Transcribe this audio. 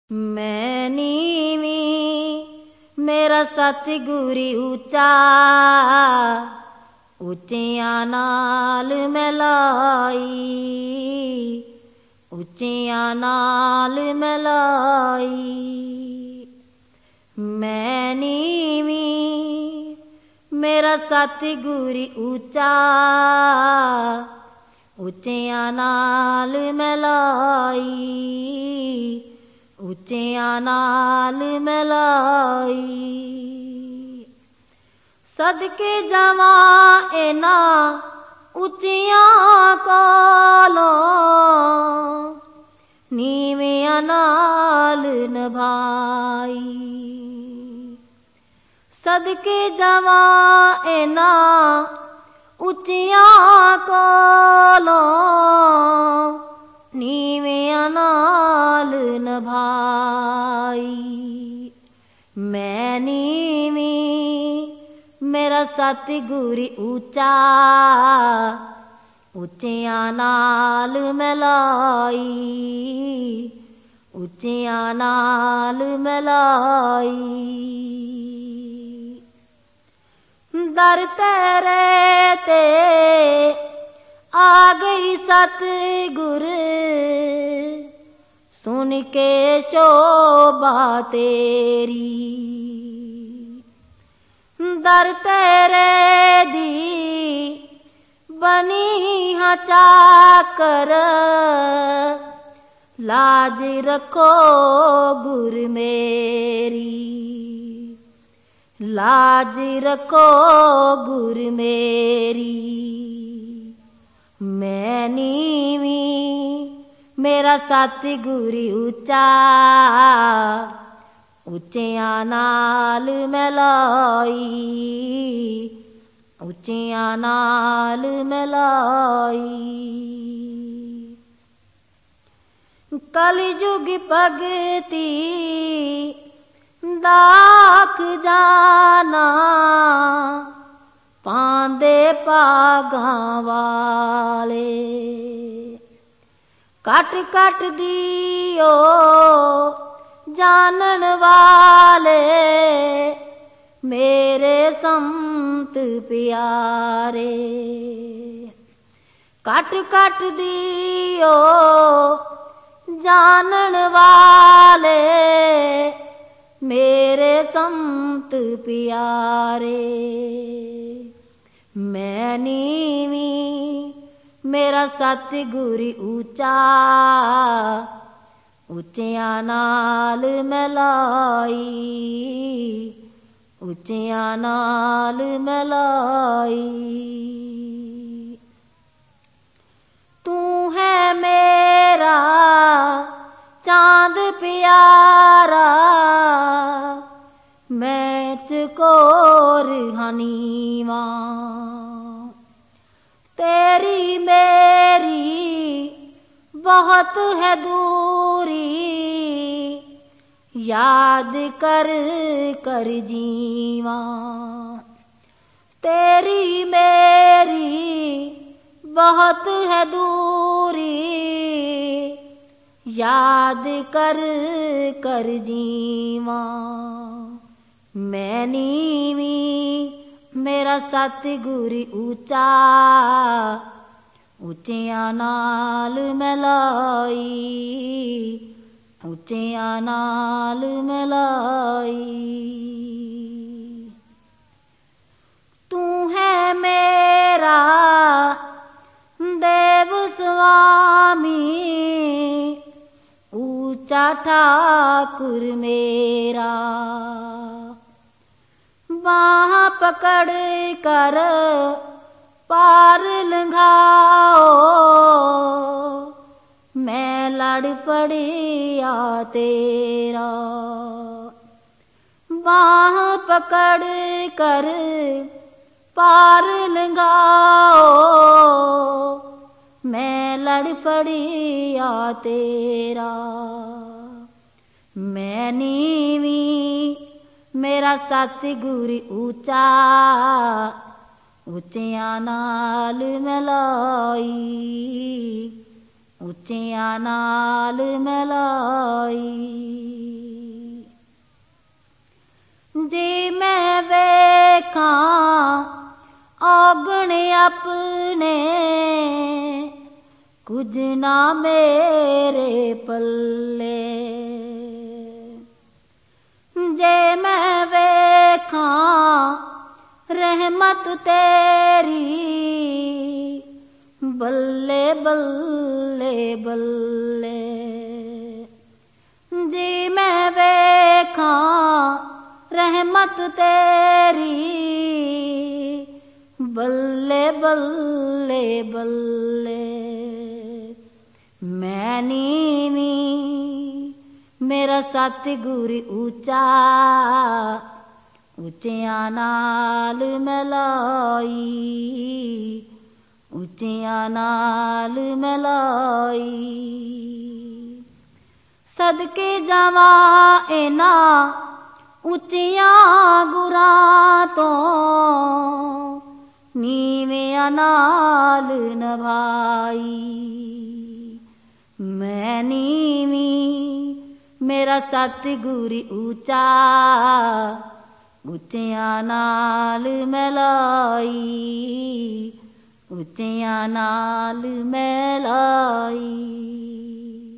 मैं नीवी मेरा सतगुरु ऊंचा, ऊंचियां नाल मैं लाई, ऊंचियां नाल मैं लाई। मैं नीवी मेरा सतगुरु ऊंचा, ऊंचियां नाल मैं लाई, ऊंचियां नाल मैं लाई। सदके जावां इन्हां उच्चियां कोलों, नीवियां नाल निभाई। सदके जावां इन्हां उच्चियां कोलों, नीवियां नाल निभाई। मैं नीवी मेरा सतगुरु ऊंचा, ऊंचियां नाल मैं लाई, ऊंचियां नाल मैं लाई। दर तेरे ते आ गई सतगुर, सुन के शोभा तेरी। दर तेरे दी बनी हाँ चाकर, लाज रखो गुर मेरी, लाज रखो गुर मेरी। मैं नीवी मेरा सतगुरु ऊंचा, ऊंचियां नाल मैं लाई, ऊंचियां नाल मैं लाई। कलयुग भगती दाख जाना, पांदे भागां वाले। कट कट दियो जानन वाले, मेरे संत प्यारे। कट कट दियो जानन वाले, मेरे संत प्यारे। मैं नीवी मेरा सतगुरु ऊंचा, ऊंचियां नाल मैं लाई, ऊंचियां नाल मैं लाई। तू है मेरा चांद प्यारा, मैं चकोर हनीवा। तेरी मेरी बहुत है दूरी, याद कर कर जीवा। तेरी मेरी बहुत है दूरी, याद कर कर जीवा। मैं नीवी मेरा सतगुरु ऊंचा, ऊंचियां नाल मैं लाई, ऊंचियां नाल मैं लाई। तू है मेरा देव स्वामी, ऊंचा ठाकुर मेरा। बाह पकड़ कर पार लंघाओ, मैं लड़ फड़िया तेरा। बाह पकड़ कर पार लंघाओ, मैं लड़ फड़िया तेरा। मैं नीवी मेरा सतगुरु ऊंचा, ऊंचियां नाल मैं लाई, ऊंचियां नाल मैं लाई। मेरे पल्ले। जे मैं वेखां रहमत तेरी, बल्ले बल्ले बल्ले। जी मैं वेखां रहमत तेरी, बल्ले बल्ले बल्ले। मैं नीवीं मेरा सतगुर ऊंचा, ਉੱਚਿਆਂ नाल मैं लाई, ਉੱਚਿਆਂ नाल मैं लाई। सदके जावां इन्हां ਉੱਚਿਆਂ गुरां तो, नीवियां नाल निभाई। मैं नीवीं मेरा सतगुर ऊंचा, ਉੱਚਿਆਂ नाल मैं लाई, ਉੱਚਿਆਂ नाल मैं लाई।